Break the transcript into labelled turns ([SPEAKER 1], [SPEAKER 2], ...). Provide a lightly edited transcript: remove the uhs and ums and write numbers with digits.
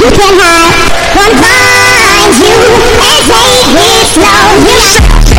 [SPEAKER 1] can hide from find you and take it slow. You